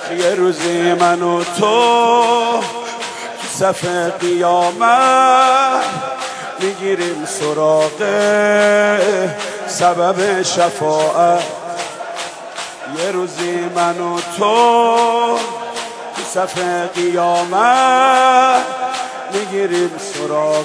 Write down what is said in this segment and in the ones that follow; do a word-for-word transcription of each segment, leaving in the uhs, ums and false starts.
یه روزی من و تو تو صف قیامت میگیریم سراغ سبب شفاعت. یه روزی من و تو تو صف قیامت میگیریم سراغ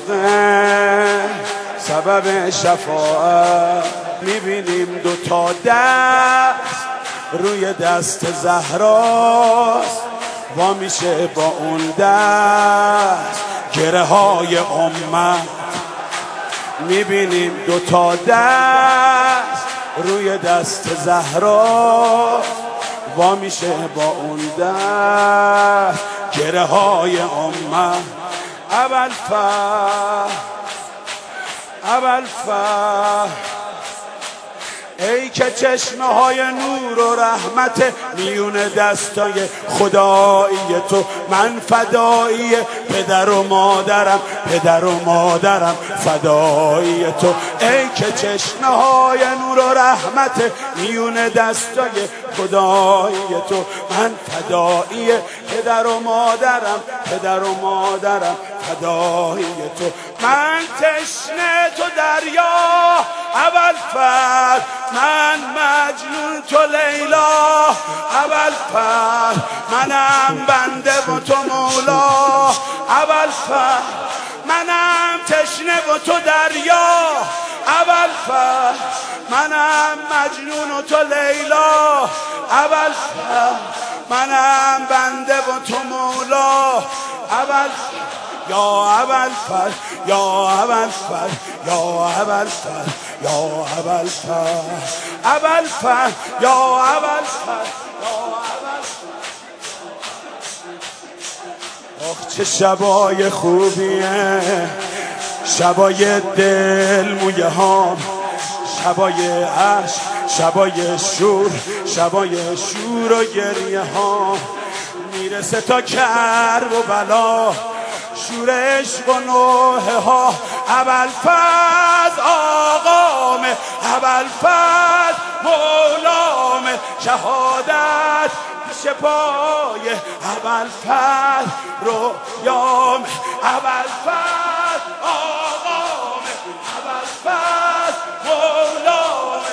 سبب شفاعت. میبینیم دوتا دست روی دست زهراست، وا میشه با اون دست گره های امت. میبینیم دوتا دست روی دست زهراست، وا میشه با اون دست گره های امت. ابوالفضل ابوالفضل ای که چشمه های نور و رحمت میون دستای خدایی تو، من فدایی پدر و مادرم، پدر و مادرم فدایی تو. ای که چشمه های نور و رحمت میون دستای خدایی تو، من فدایی پدر و مادرم، پدر و مادرم فدایی تو. من تشنه تو دریا ابوالفضل، من مجنون تو لیلا ابوالفضل، منم بنده و تو مولا ابوالفضل، منم تشنه و تو دریا ابوالفضل، منم مجنون و تو لیلا ابوالفضل، منم بنده و تو مولا ابوالفضل. یا ابوالفضل یا ابوالفضل یا ابوالفضل یا ابوالفضل ابوالفضل یا ابوالفضل. آخ چه شبای خوبیه، شبای دل مویه ها، شبای عشق، شبای شور، شبای شور و گریه ها. میرسه تا کرب و بلا، شور عشق و نوحه ها. ابوالفضل آقامه، ابوالفضل مولامه، شهادت پیش پای ابوالفضل رویامه. ابوالفضل آقامه، ابوالفضل مولامه.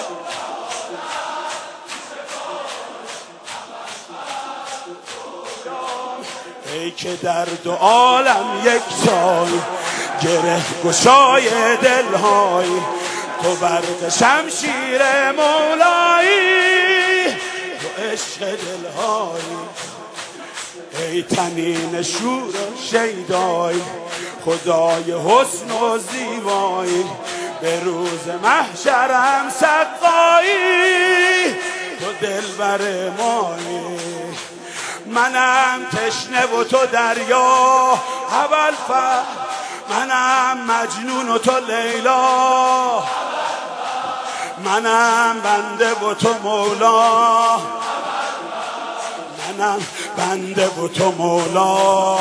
ای که در دو عالم یک جای، گره گشای دلهای، تو برق شمشیر مولایی، تو عشق دلهایی. ای تنین شور و شیدای، خدای حسن و زیبایی، به روز محشرم سقایی، تو دلبر مایی. منم تشنه و تو دریا ابوالفضل، منم مجنون و تو لیلا، منم بنده و تو مولا، منم بنده و تو مولا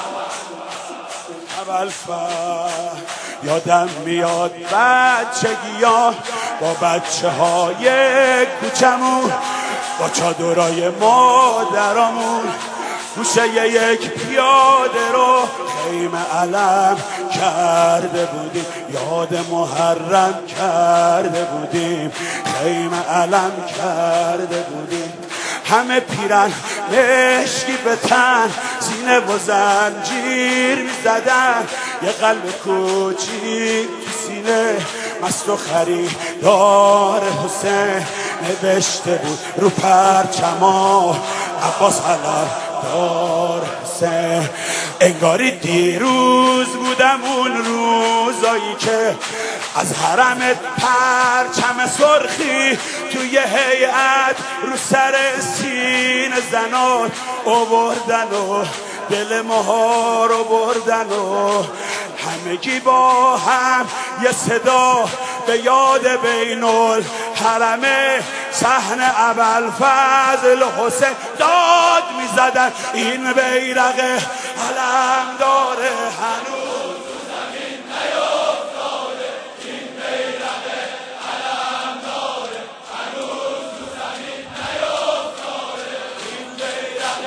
ابوالفضل. یادم میاد بچگی‌ها با بچه های کوچمون، با چادرای مادرامون، گوشه یک پیاده رو خیمه علم کرده بودیم، یاد محرم کرده بودیم، خیمه علم کرده بودیم. همه پیرن مشکی به تن، سینه و زنجیر می‌زدن، یه قلب کوچیک تو سینه مست و خریدار حسین نوشته بود رو پرچما عباس حلال دار حسین. انگاری دیروز بودم اون روزایی که از حرمت پرچم سرخی توی هیئت رو سر سین زنان آوردن و دل ماها رو بردن و همگی با هم یه صدا به یاد بین الحرمه صحن ابوالفضل حسین داد میزدن. این بیرق علم داره هنوز زمین نیفتاده، این بیرق علم داره هنوز زمین نیفتاده، این بیرق